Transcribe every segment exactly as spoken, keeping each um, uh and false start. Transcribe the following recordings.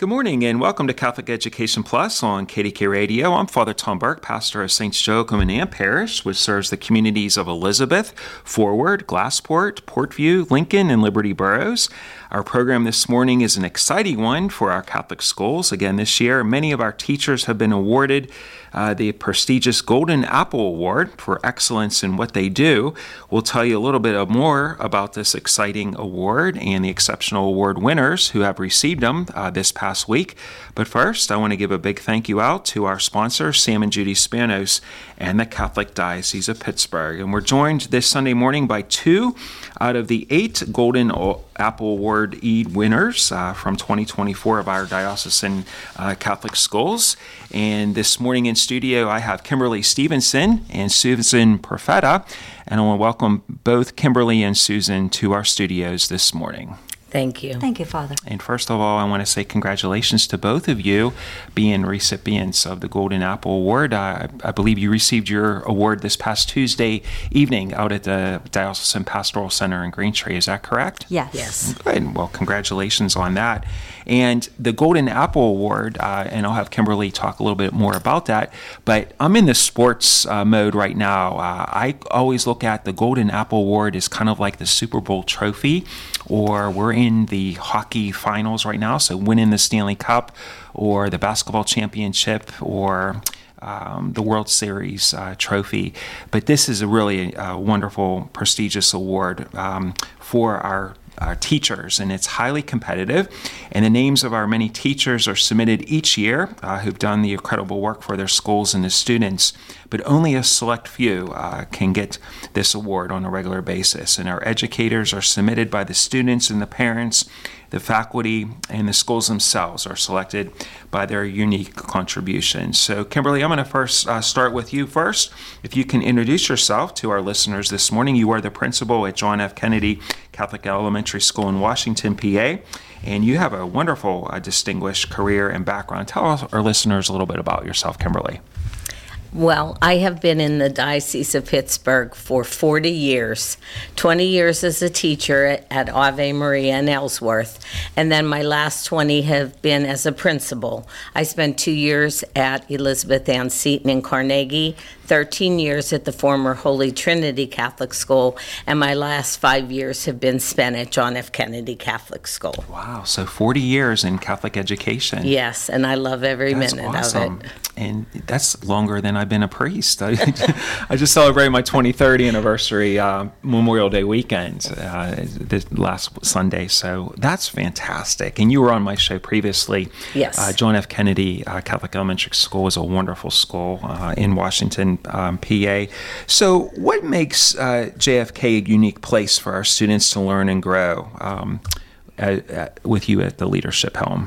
Good morning and welcome to Catholic Education Plus on K D K Radio. I'm Father Tom Burke, pastor of Saints Joachim and Ann Parish, which serves the communities of Elizabeth, Forward, Glassport, Portview, Lincoln, and Liberty boroughs. Our program this morning is an exciting one for our Catholic schools. Again, this year, many of our teachers have been awarded uh, the prestigious Golden Apple Award for excellence in what they do. We'll tell you a little bit more about this exciting award and the exceptional award winners who have received them uh, this past week. But first, I want to give a big thank you out to our sponsor, Sam and Judy Spanos, and the Catholic Diocese of Pittsburgh. And we're joined this Sunday morning by two out of the eight Golden Apple Award E winners uh, from twenty twenty-four of our diocesan uh, Catholic schools. And this morning in studio, I have Kimberly Stevenson and Susan Perfetta. And I want to welcome both Kimberly and Susan to our studios this morning. Thank you. Thank you, Father. And first of all, I want to say congratulations to both of you being recipients of the Golden Apple Award. Uh, I believe you received your award this past Tuesday evening out at the Diocesan Pastoral Center in Greentree. Is that correct? Yes. Yes. Good. Well, congratulations on that. And the Golden Apple Award, uh, and I'll have Kimberly talk a little bit more about that, but I'm in the sports uh, mode right now. Uh, I always look at the Golden Apple Award as kind of like the Super Bowl trophy, or we're in the hockey finals right now, so winning the Stanley Cup or the basketball championship or um, the World Series uh, trophy. But this is a really uh, wonderful, prestigious award um, for our Uh, teachers, and it's highly competitive, and the names of our many teachers are submitted each year uh, who've done the incredible work for their schools and the students, but only a select few uh, can get this award on a regular basis, and our educators are submitted by the students and the parents. The faculty and the schools themselves are selected by their unique contributions. So, Kimberly, I'm going to first uh, start with you first. If you can introduce yourself to our listeners this morning. You are the principal at John F. Kennedy Catholic Elementary School in Washington, P A, and you have a wonderful, uh, distinguished career and background. Tell our listeners a little bit about yourself, Kimberly. Well, I have been in the Diocese of Pittsburgh for forty years, twenty years as a teacher at Ave Maria in Ellsworth, and then my last twenty have been as a principal. I spent two years at Elizabeth Ann Seton in Carnegie, thirteen years at the former Holy Trinity Catholic School, and my last five years have been spent at John F. Kennedy Catholic School. Wow, so forty years in Catholic education. Yes, and I love every That's minute awesome. of it. And that's longer than I've been a priest. I, I just celebrated my twenty-third anniversary uh, Memorial Day weekend uh, this last Sunday, so that's fantastic. And you were on my show previously. Yes. Uh, John F. Kennedy uh, Catholic Elementary School is a wonderful school uh, in Washington, um, P A. So what makes uh, J F K a unique place for our students to learn and grow um, at, at, with you at the leadership helm?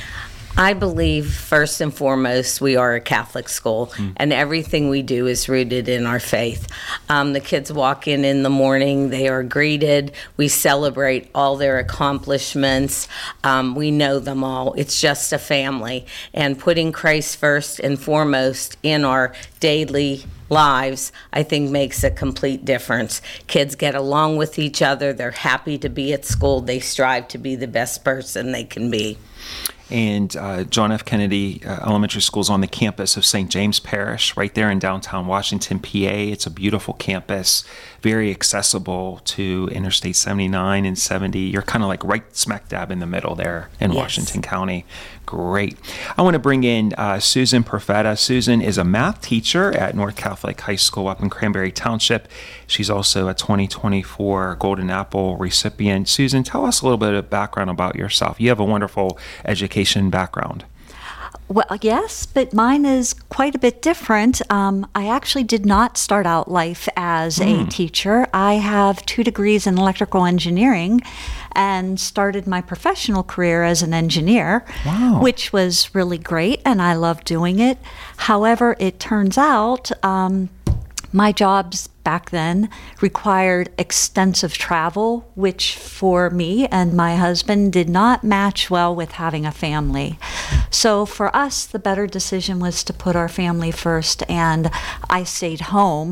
I believe, first and foremost, we are a Catholic school, mm. and everything we do is rooted in our faith. Um, the kids walk in in the morning, they are greeted, we celebrate all their accomplishments, um, we know them all. It's just a family, and putting Christ first and foremost in our daily lives, I think, makes a complete difference. Kids get along with each other, they're happy to be at school, they strive to be the best person they can be. And uh, John F. Kennedy uh, Elementary School is on the campus of Saint James Parish, right there in downtown Washington, P A. It's a beautiful campus, very accessible to Interstate seventy-nine and seventy. You're kind of like right smack dab in the middle there in Yes. Washington County. Great. I want to bring in uh, Susan Perfetta. Susan is a math teacher at North Catholic High School up in Cranberry Township. She's also a twenty twenty-four Golden Apple recipient. Susan, tell us a little bit of background about yourself. You have a wonderful education background. Well, yes, but mine is quite a bit different. Um, I actually did not start out life as mm. a teacher. I have two degrees in electrical engineering and started my professional career as an engineer, wow. which was really great, and I love doing it. However, it turns out um, my jobs back then required extensive travel, which for me and my husband did not match well with having a family. So for us, the better decision was to put our family first, and I stayed home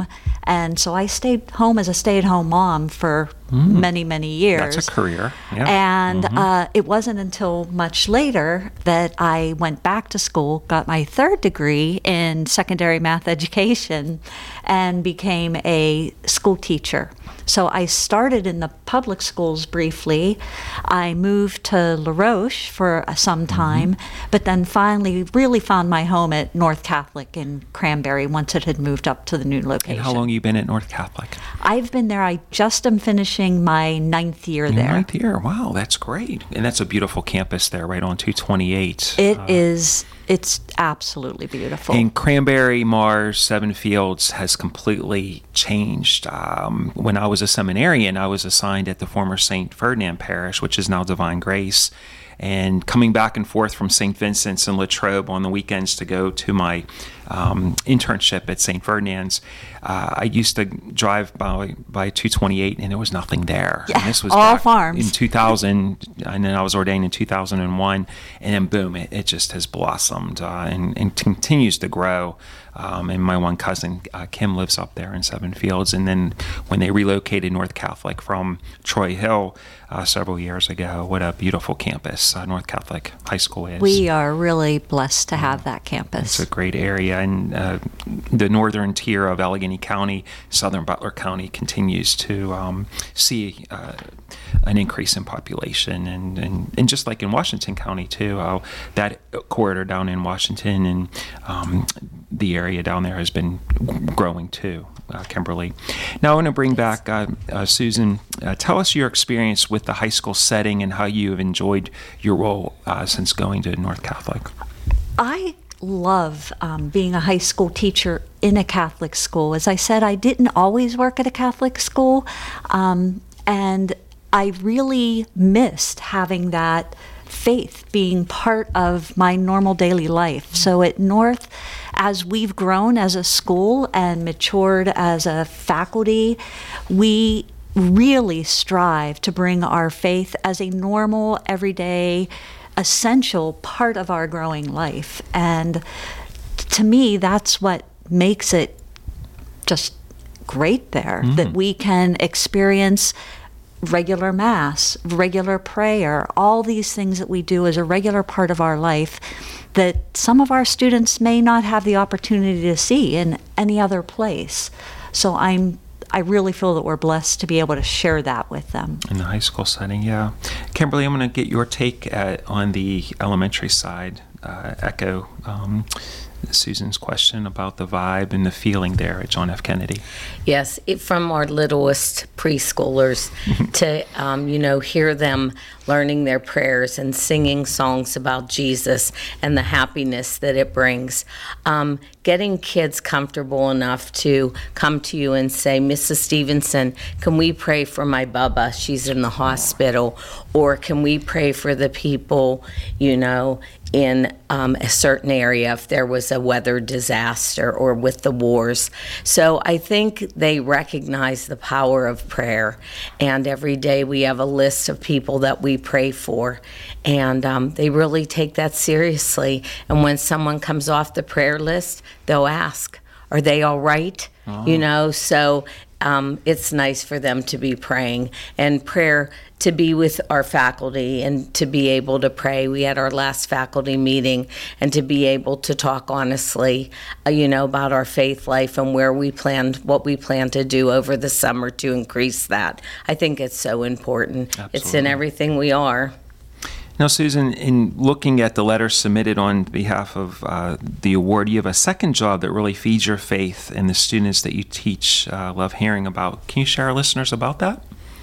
And so I stayed home as a stay-at-home mom for mm. many, many years. That's a career. Yeah. And mm-hmm. uh, it wasn't until much later that I went back to school, got my third degree in secondary math education, and became a school teacher. So I started in the public schools briefly. I moved to La Roche for some time, mm-hmm. but then finally really found my home at North Catholic in Cranberry once it had moved up to the new location. And how long have you been at North Catholic? I've been there. I just am finishing my ninth year Your there. Ninth year. Wow, that's great. And that's a beautiful campus there, right on two twenty-eight. It uh, is. It's absolutely beautiful. And Cranberry, Mars, Seven Fields has completely changed. Um, when I was a seminarian, I was assigned at the former Saint Ferdinand Parish, which is now Divine Grace. And coming back and forth from Saint Vincent's and Latrobe on the weekends to go to my um, internship at Saint Ferdinand's, uh, I used to drive by, by two twenty-eight and there was nothing there. Yeah, and this was all back farms. in two thousand, and then I was ordained in two thousand one, and then boom, it, it just has blossomed uh, and, and continues to grow. Um, and my one cousin, uh, Kim, lives up there in Seven Fields. And then when they relocated North Catholic from Troy Hill uh, several years ago, what a beautiful campus uh, North Catholic High School is. We are really blessed to have that campus. It's a great area. And uh, the northern tier of Allegheny County, southern Butler County, continues to um, see uh, an increase in population. And, and, and just like in Washington County, too, uh, that corridor down in Washington and um, the area down there has been growing too, uh, Kimberly. Now I want to bring back uh, uh, Susan. Uh, tell us your experience with the high school setting and how you have enjoyed your role uh, since going to North Catholic. I love um, being a high school teacher in a Catholic school. As I said, I didn't always work at a Catholic school, um, and I really missed having that faith being part of my normal daily life. So at North, as we've grown as a school and matured as a faculty, we really strive to bring our faith as a normal, everyday, essential part of our growing life. And to me, that's what makes it just great there, mm. that we can experience regular mass, regular prayer, all these things that we do as a regular part of our life that some of our students may not have the opportunity to see in any other place. So I'm I really feel that we're blessed to be able to share that with them. In the high school setting, yeah. Kimberly, I'm going to get your take at, on the elementary side, uh, echo um, Susan's question about the vibe and the feeling there at John F. Kennedy. Yes, it, from our littlest preschoolers to, um, you know, hear them learning their prayers and singing songs about Jesus and the happiness that it brings. Um, getting kids comfortable enough to come to you and say, Missus Stevenson, can we pray for my Bubba? She's in the hospital. Or can we pray for the people, you know, in um, a certain area if there was a weather disaster or with the wars. So I think they recognize the power of prayer. And every day we have a list of people that we pray for. And um, they really take that seriously. And when someone comes off the prayer list, they'll ask, are they all right? Oh. You know, so um, it's nice for them to be praying. And prayer, to be with our faculty and to be able to pray. We had our last faculty meeting, and to be able to talk honestly, uh, you know, about our faith life and where we planned, what we plan to do over the summer to increase that. I think it's so important. Absolutely. It's in everything we are. Now, Susan, in looking at the letter submitted on behalf of uh, the award, you have a second job that really feeds your faith, and the students that you teach uh, love hearing about. Can you share our listeners about that?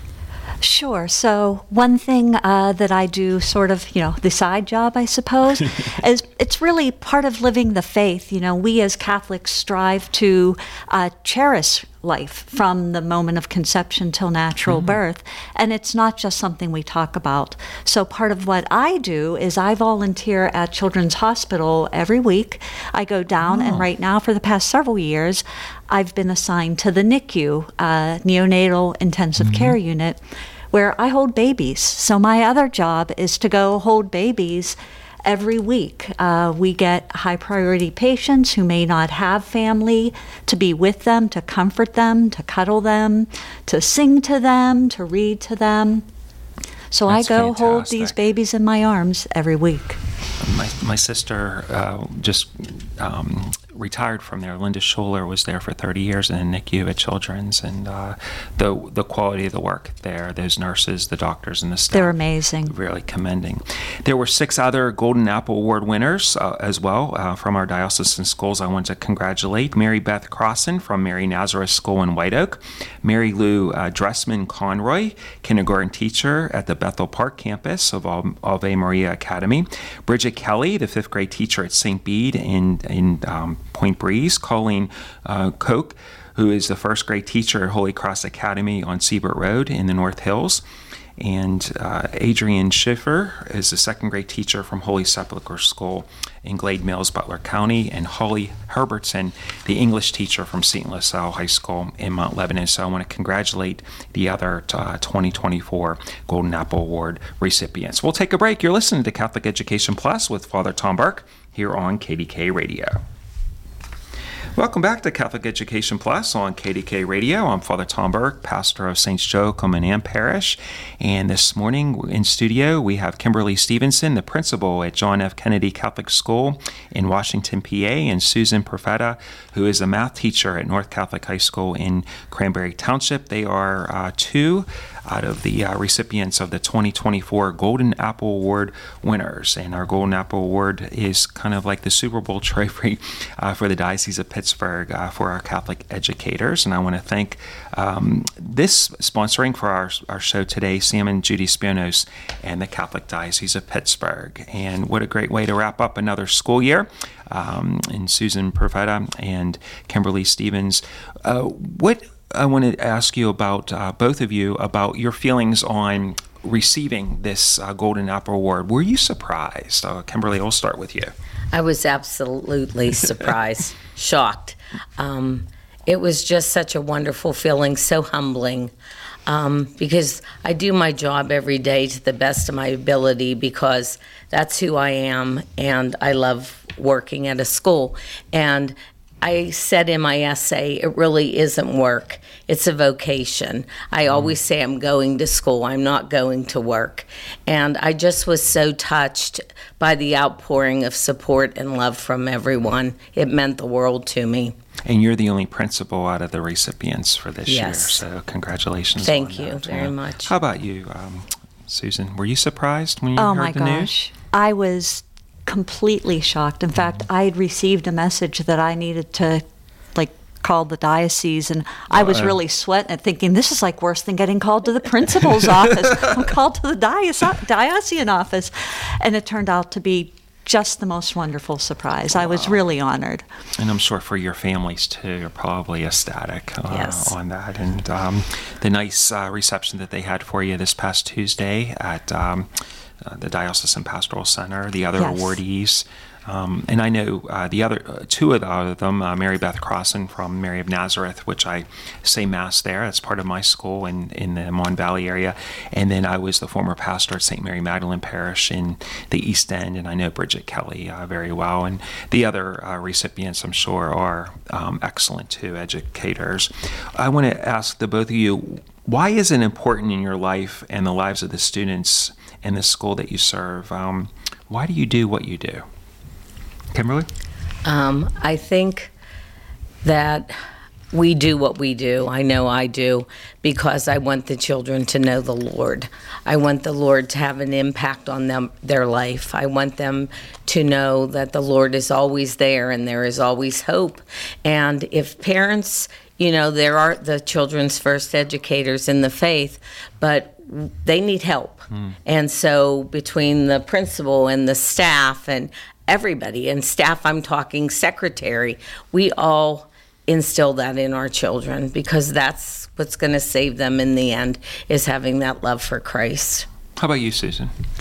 Sure. So one thing uh, that I do, sort of, you know, the side job, I suppose, is it's really part of living the faith. You know, we as Catholics strive to uh, cherish life from the moment of conception till natural mm-hmm. birth, and it's not just something we talk about. So part of what I do is I volunteer at Children's Hospital every week. I go down, oh. and right now for the past several years, I've been assigned to the N I C U, uh, Neonatal Intensive mm-hmm. Care Unit, where I hold babies. So my other job is to go hold babies every week. Uh, we get high priority patients who may not have family to be with them, to comfort them, to cuddle them, to sing to them, to read to them. So That's I go hold fantastic. these babies in my arms every week. My, my sister uh, just um, retired from there. Linda Schuler was there for thirty years in N I C U at Children's, and uh, the the quality of the work there, those nurses, the doctors, and the staff. They're amazing. Really commending. There were six other Golden Apple Award winners uh, as well uh, from our diocesan schools. I want to congratulate Mary Beth Crossan from Mary Nazareth School in White Oak, Mary Lou uh, Dressman Conroy, kindergarten teacher at the Bethel Park campus of Ave Maria Academy, Bridget Kelly, the fifth grade teacher at Saint Bede in, in um, Point Breeze, Colleen uh, Koch, who is the first grade teacher at Holy Cross Academy on Siebert Road in the North Hills, and uh, Adrienne Schiffer is the second grade teacher from Holy Sepulchre School in Glade Mills, Butler County, and Holly Herbertson, the English teacher from Saint LaSalle High School in Mount Lebanon. So I want to congratulate the other uh, twenty twenty-four Golden Apple Award recipients. We'll take a break. You're listening to Catholic Education Plus with Father Tom Burke here on K D K Radio. Welcome back to Catholic Education Plus on K D K Radio. I'm Father Tom Burke, pastor of Saints Joachim and Ann Parish. And this morning in studio, we have Kimberly Stevenson, the principal at John F. Kennedy Catholic School in Washington, P A, and Susan Perfetta, who is a math teacher at North Catholic High School in Cranberry Township. They are uh, two out of the uh, recipients of the twenty twenty-four Golden Apple Award winners. And our Golden Apple Award is kind of like the Super Bowl trophy uh, for the Diocese of Pittsburgh uh, for our Catholic educators. And I want to thank um, this sponsoring for our, our show today, Sam and Judy Spionos and the Catholic Diocese of Pittsburgh. And what a great way to wrap up another school year. Um, and Susan Perfetta and Kimberly Stevens. Uh, what I want to ask you about, uh, both of you, about your feelings on receiving this uh, Golden Apple Award. Were you surprised? Uh, Kimberly, I'll start with you. I was absolutely surprised, shocked. Um, it was just such a wonderful feeling, so humbling, um, because I do my job every day to the best of my ability because that's who I am, and I love working at a school. And I said in my essay, it really isn't work. It's a vocation. I always say I'm going to school. I'm not going to work. And I just was so touched by the outpouring of support and love from everyone. It meant the world to me. And you're the only principal out of the recipients for this Yes. year, so congratulations. Thank on you that. very Yeah. much. How about you, um, Susan? Were you surprised when you Oh heard my the gosh. news? I was completely shocked. In fact, I had received a message that I needed to like call the diocese, and I was Uh-oh. really sweating and thinking, this is like worse than getting called to the principal's office. I'm called to the diocese, diocesan office. And it turned out to be just the most wonderful surprise. I was really honored. And I'm sure for your families too, you're probably ecstatic uh, Yes. on that. And um, the nice uh, reception that they had for you this past Tuesday at um, uh, the Diocesan Pastoral Center, the other Yes. awardees. Um, and I know uh, the other uh, two of, the, of them, uh, Mary Beth Crossan from Mary of Nazareth, which I say Mass there. That's part of my school in, in the Mon Valley area. And then I was the former pastor at Saint Mary Magdalene Parish in the East End, and I know Bridget Kelly uh, very well. And the other uh, recipients, I'm sure, are um, excellent too, educators. I want to ask the both of you, why is it important in your life and the lives of the students in the school that you serve? Um, why do you do what you do? Kimberly? Um, I think that we do what we do. I know I do because I want the children to know the Lord. I want the Lord to have an impact on them, their life. I want them to know that the Lord is always there and there is always hope. And if parents, you know, there are the children's first educators in the faith, but they need help. Mm. And so between the principal and the staff and everybody, and staff, I'm talking secretary, we all instill that in our children because that's what's going to save them in the end, is having that love for Christ. How about you, Susan?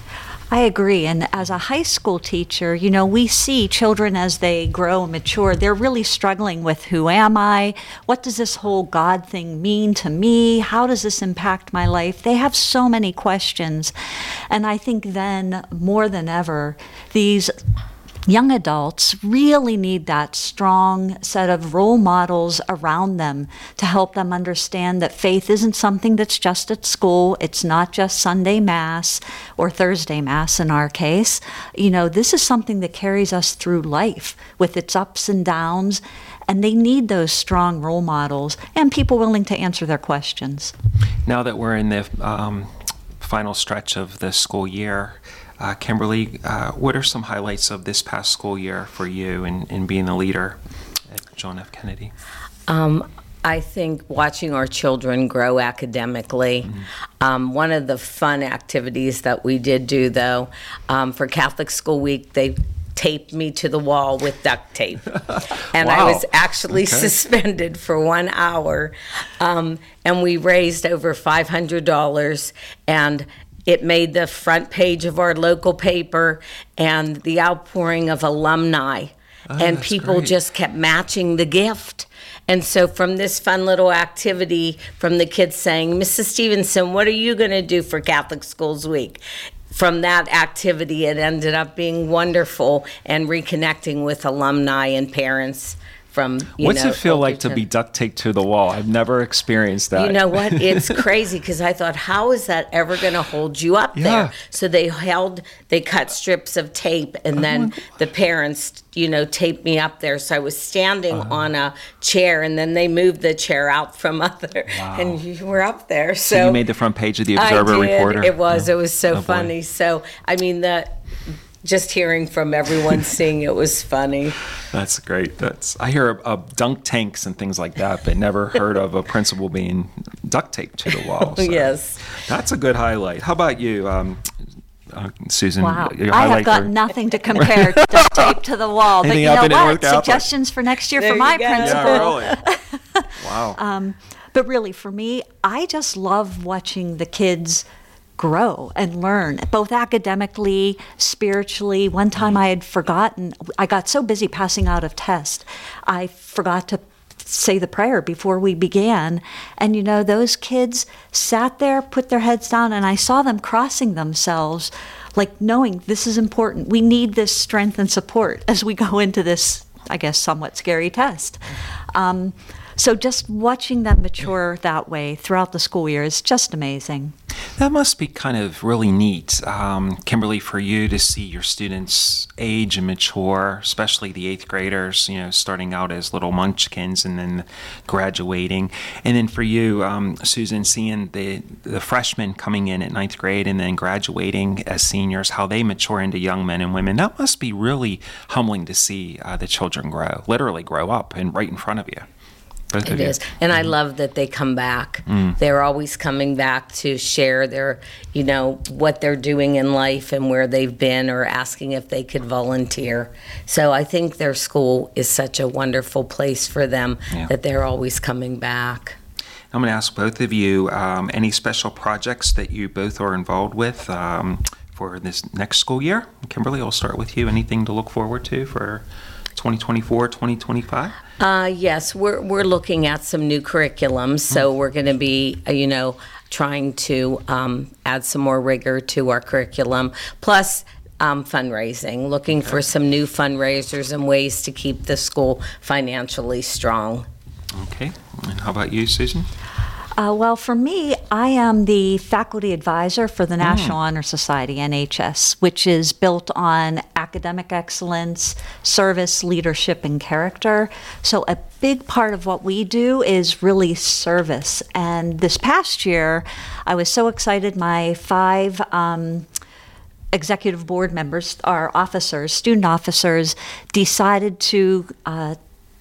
I agree. And as a high school teacher, you know, we see children as they grow and mature, they're really struggling with who am I? What does this whole God thing mean to me? How does this impact my life? They have so many questions. And I think then, more than ever, these young adults really need that strong set of role models around them to help them understand that faith isn't something that's just at school. It's not just Sunday Mass or Thursday Mass in our case. You know, this is something that carries us through life with its ups and downs, and they need those strong role models and people willing to answer their questions. Now that we're in the um, final stretch of the school year, Uh, Kimberly, uh, what are some highlights of this past school year for you in, in being a leader at John F. Kennedy? Um, I think watching our children grow academically. Mm-hmm. Um, one of the fun activities that we did do, though, um, for Catholic School Week, they taped me to the wall with duct tape. And Wow. I was actually Okay. suspended for one hour. Um, and we raised over five hundred dollars, and it made the front page of our local paper, and the outpouring of alumni. Oh, and that's people great. just kept matching the gift. And so from this fun little activity, from the kids saying, Missus Stevenson, what are you going to do for Catholic Schools Week? From that activity, it ended up being wonderful and reconnecting with alumni and parents from, you What's know, it feel like to older be duct taped to the wall? I've never experienced that. You know what? It's crazy because I thought, how is that ever going to hold you up Yeah. there? So they held, they cut strips of tape, and then the parents, you know, taped me up there. So I was standing Uh-huh. on a chair, and then they moved the chair out from other, Wow. and you were up there. So, So you made the front page of the I Observer did. Reporter? It was. It was so Oh, boy. funny. So I mean, the just hearing from everyone seeing it was funny. That's great. That's I hear of, of dunk tanks and things like that, but never heard of a principal being duct taped to the wall. So Yes. That's a good highlight. How about you, um, uh, Susan? Wow. Your I have highlight got for- nothing to compare to duct tape to the wall. But Anything you know happened at what? North Catholic? Suggestions for next year There for you my go. principal. Yeah, really. Wow. Um, but really, for me, I just love watching the kids grow and learn, both academically, spiritually. One time I had forgotten, I got so busy passing out of tests, I forgot to say the prayer before we began. And you know, those kids sat there, put their heads down, and I saw them crossing themselves, like knowing this is important. We need this strength and support as we go into this, I guess, somewhat scary test. Um, so just watching them mature that way throughout the school year is just amazing. That must be kind of really neat, um, Kimberly, for you to see your students age and mature, especially the eighth graders, you know, starting out as little munchkins and then graduating. And then for you, um, Susan, seeing the, the freshmen coming in at ninth grade and then graduating as seniors, how they mature into young men and women. That must be really humbling to see uh, the children grow, literally grow up and right in front of you. Both It of you. is. And I love that they come back. They're always coming back to share their, you know, what they're doing in life and where they've been, or asking if they could volunteer. So I think their school is such a wonderful place for them Yeah. that they're always coming back. I'm going to ask both of you, um, any special projects that you both are involved with um, for this next school year? Kimberly, I'll start with you. Anything to look forward to for twenty twenty-four, twenty twenty-five? Uh, yes, we're we're looking at some new curriculums, so we're going to be, uh, you know, trying to um, add some more rigor to our curriculum, plus um, fundraising, looking for some new fundraisers and ways to keep the school financially strong. Okay. And how about you, Susan? Uh, well, for me, I am the faculty advisor for the National Honor Society, N H S, which is built on academic excellence, service, leadership, and character. So a big part of what we do is really service. And this past year, I was so excited. My five um, executive board members, our officers, student officers, decided to uh,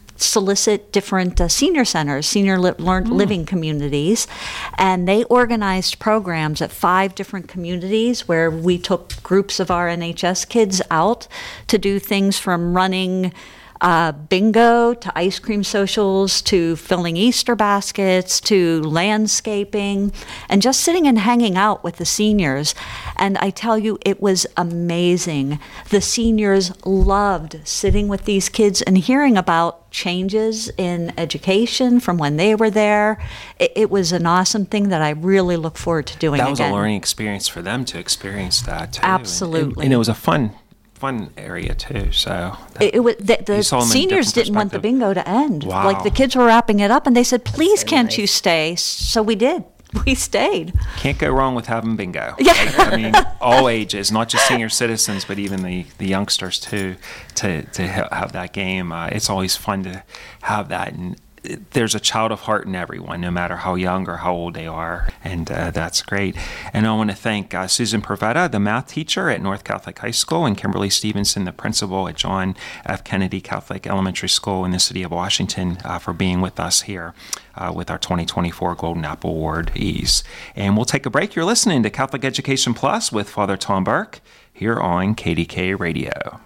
solicit different uh, senior centers, senior li- learn- living communities, and they organized programs at five different communities where we took groups of our N H S kids out to do things from running uh, bingo to ice cream socials to filling Easter baskets to landscaping and just sitting and hanging out with the seniors. And I tell you, it was amazing. The seniors loved sitting with these kids and hearing about changes in education from when they were there. It, it was an awesome thing that I really look forward to doing again. That was again. a learning experience for them to experience that too. Absolutely. And, and, and it was a fun fun area too. So that, it, it was the, the seniors didn't want the bingo to end. Wow. Like the kids were wrapping it up and they said, please Very can't nice. you stay? So we did. We stayed. Can't go wrong with having bingo. Yeah. I, I mean, all ages, not just senior citizens, but even the, the youngsters too, to, to ha- have that game. Uh, it's always fun to have that. And it, there's a child of heart in everyone, no matter how young or how old they are. And uh, that's great. And I want to thank uh, Susan Provetta, the math teacher at North Catholic High School, and Kimberly Stevenson, the principal at John F. Kennedy Catholic Elementary School in the city of Washington, uh, for being with us here uh, with our twenty twenty-four Golden Apple Awardees. And we'll take a break. You're listening to Catholic Education Plus with Father Tom Burke here on K D K Radio.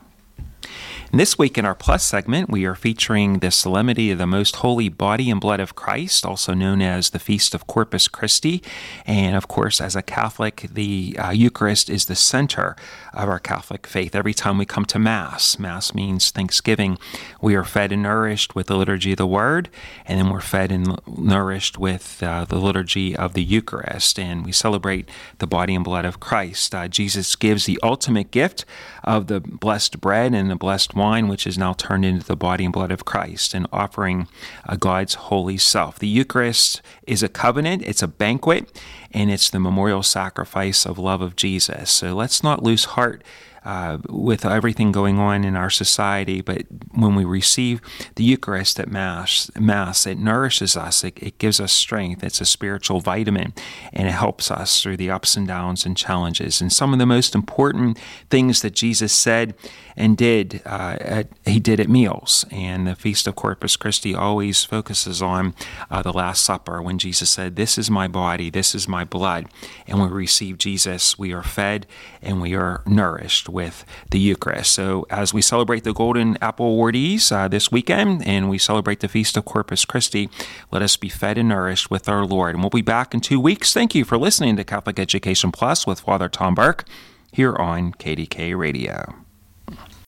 And this week in our Plus segment, we are featuring the Solemnity of the Most Holy Body and Blood of Christ, also known as the Feast of Corpus Christi. And of course, as a Catholic, the uh, Eucharist is the center of our Catholic faith. Every time we come to Mass, Mass means Thanksgiving, we are fed and nourished with the liturgy of the Word, and then we're fed and nourished with uh, the liturgy of the Eucharist. And we celebrate the body and blood of Christ. Uh, Jesus gives the ultimate gift of the blessed bread and the blessed wine, which is now turned into the body and blood of Christ, and offering uh, God's holy self. The Eucharist is a covenant, it's a banquet, and it's the memorial sacrifice of love of Jesus. So let's not lose heart Uh, with everything going on in our society, but when we receive the Eucharist at Mass, Mass it nourishes us, it, it gives us strength, it's a spiritual vitamin, and it helps us through the ups and downs and challenges. And some of the most important things that Jesus said and did, uh, at, he did at meals. And the Feast of Corpus Christi always focuses on uh, the Last Supper, when Jesus said, "This is my body, this is my blood." And when we receive Jesus, we are fed and we are nourished with the Eucharist. So as we celebrate the Golden Apple Awardees uh, this weekend, and we celebrate the Feast of Corpus Christi, let us be fed and nourished with our Lord. And we'll be back in two weeks. Thank you for listening to Catholic Education Plus with Father Tom Burke here on K D K Radio.